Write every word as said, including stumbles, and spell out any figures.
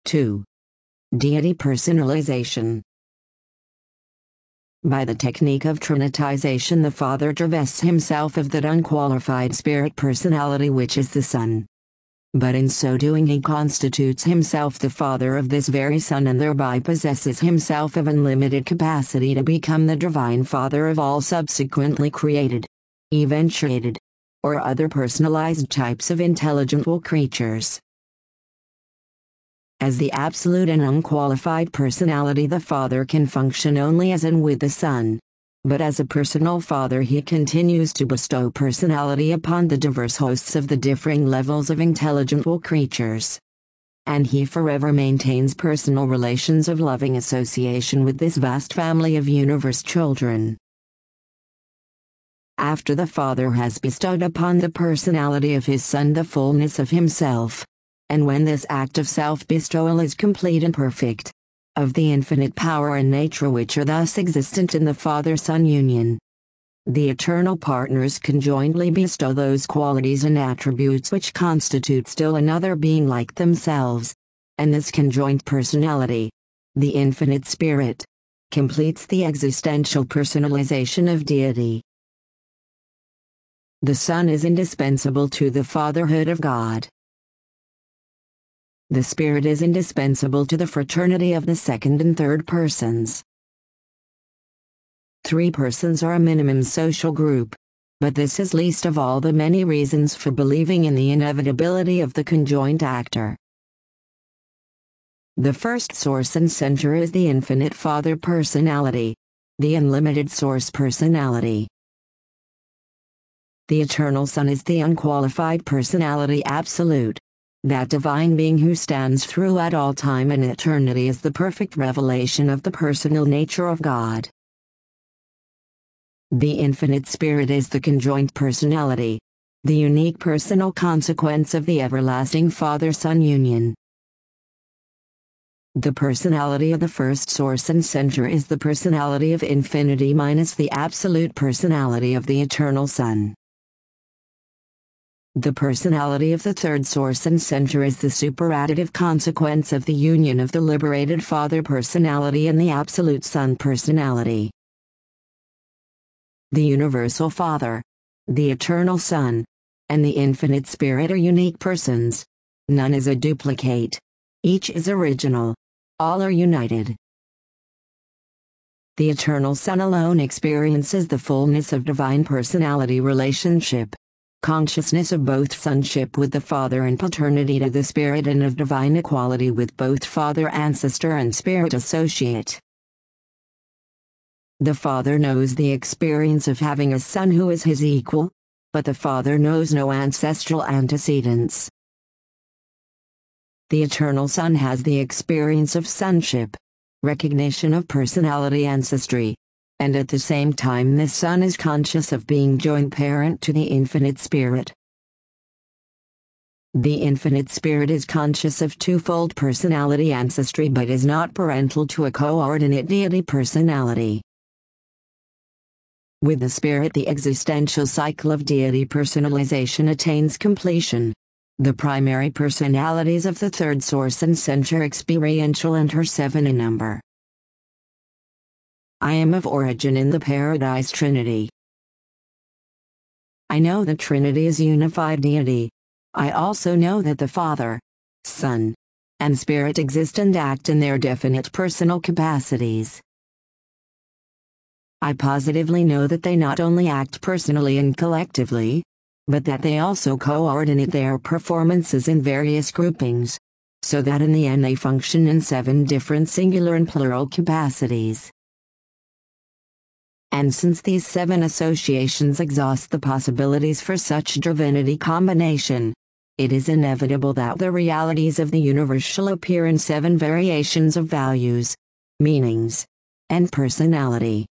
two. Deity personalization. By the technique of trinitization, the Father divests himself of that unqualified spirit personality which is the Son. But in so doing he constitutes himself the Father of this very Son and thereby possesses himself of unlimited capacity to become the Divine Father of all subsequently created, eventuated, or other personalized types of intelligible creatures. As the absolute and unqualified personality, the Father can function only as and with the Son. But as a personal Father he continues to bestow personality upon the diverse hosts of the differing levels of intelligible creatures. And he forever maintains personal relations of loving association with this vast family of universe children. After the Father has bestowed upon the personality of his Son the fullness of himself, and when this act of self-bestowal is complete and perfect, of the infinite power and nature which are thus existent in the Father-Son union, the eternal partners conjointly bestow those qualities and attributes which constitute still another being like themselves, and this conjoint personality, the infinite Spirit, completes the existential personalization of deity. The Son is indispensable to the fatherhood of God. The Spirit is indispensable to the fraternity of the second and third persons. Three persons are a minimum social group, but this is least of all the many reasons for believing in the inevitability of the conjoint actor. The first source and center is the infinite Father personality, the unlimited source personality. The eternal Son is the unqualified personality absolute. That divine being who stands throughout all time and eternity as the perfect revelation of the personal nature of God. The infinite Spirit is the conjoint personality, the unique personal consequence of the everlasting Father-Son union. The personality of the first source and center is the personality of infinity minus the absolute personality of the eternal Son. The personality of the third source and center is the superadditive consequence of the union of the liberated Father personality and the absolute Son personality. The universal Father, the eternal Son, and the infinite Spirit are unique persons. None is a duplicate. Each is original. All are united. The eternal Son alone experiences the fullness of divine personality relationship. Consciousness of both sonship with the Father and paternity to the Spirit, and of divine equality with both Father ancestor and Spirit associate. The Father knows the experience of having a Son who is his equal, but the Father knows no ancestral antecedents. The eternal Son has the experience of sonship, recognition of personality ancestry, and at the same time the Son is conscious of being joint parent to the infinite Spirit. The infinite Spirit is conscious of twofold personality ancestry but is not parental to a coordinate deity personality. With the Spirit the existential cycle of deity personalization attains completion. The primary personalities of the third source and center experiential and are seven in number. I am of origin in the Paradise Trinity. I know the Trinity is unified deity. I also know that the Father, Son, and Spirit exist and act in their definite personal capacities. I positively know that they not only act personally and collectively, but that they also coordinate their performances in various groupings, so that in the end they function in seven different singular and plural capacities. And since these seven associations exhaust the possibilities for such divinity combination, it is inevitable that the realities of the universe shall appear in seven variations of values, meanings, and personality.